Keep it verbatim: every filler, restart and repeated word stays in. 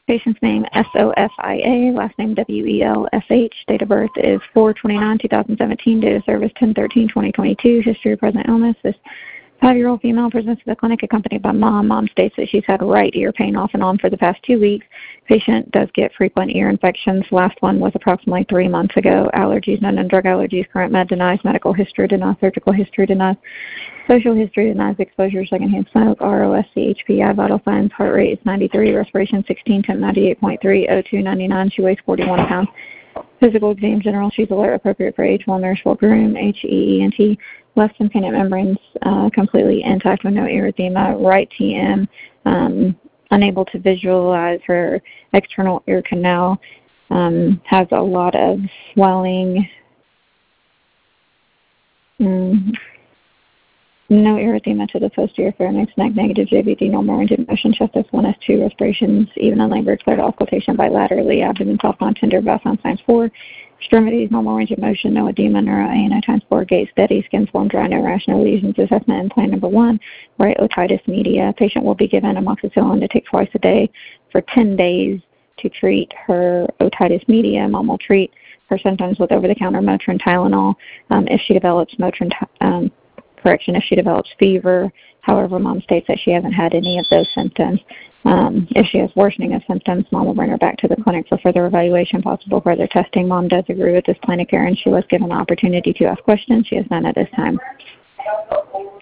Patient's name S O F I A, last name W E L S H. Date of birth is four twenty-nine two thousand seventeen. Date of service ten thirteen twenty twenty-two. History of present illness. This five-year-old female presents to the clinic accompanied by mom. Mom states that she's had right ear pain off and on for the past two weeks. Patient does get frequent ear infections. Last one was approximately three months ago. Allergies, none, and drug allergies. Current med denies. Medical history denies. Surgical history denies. Social history denies exposure, secondhand smoke. R O S C H P I vital signs. Heart rate is ninety-three. Respiration sixteen. Temp ninety-eight point three. O two ninety-nine. She weighs forty-one pounds. Physical exam general. She's alert, appropriate for age. Well nourished, well groomed. H E E N T. Left tympanic membranes uh, completely intact with no erythema. Right T M. Um, unable to visualize her external ear canal. Um, has a lot of swelling. Mm. No erythema to the posterior pharynx, neck negative, J V D, normal range of motion, chest S one, S two, respirations, even and labor, cleared auscultation bilaterally, abdomen soft, non-tender, bowel sound signs four, extremities, normal range of motion, no edema, neuro, A N O times four, gait steady, skin form dry, no rash, no lesions, assessment and plan number one, right otitis media. Patient will be given amoxicillin to take twice a day for ten days to treat her otitis media. Mom will treat her symptoms with over-the-counter Motrin Tylenol. Um, if she develops Motrin um, correction if she develops fever. However, mom states that she hasn't had any of those symptoms. Um, if she has worsening of symptoms, mom will bring her back to the clinic for further evaluation, possible further testing. Mom does agree with this plan of care, and she was given the opportunity to ask questions. She has none at this time.